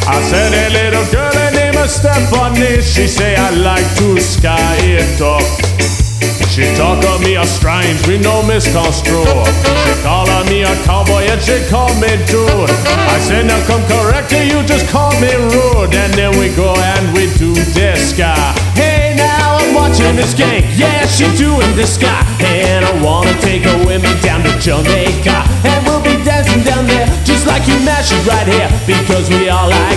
I said, hey, little girl, her name is Stephanie. She say, I like to sky it up. She talk of me a strange, we no misconstrue. She call on me a cowboy and she call me dude. I said, now come correct her, you just call me rude. And then we go and we do this guy. Hey, now I'm watching this gang, yeah, she doing this guy. And I wanna take her with me down to Jamaica. And we'll be dancing down there just like you mash it right here, because we all like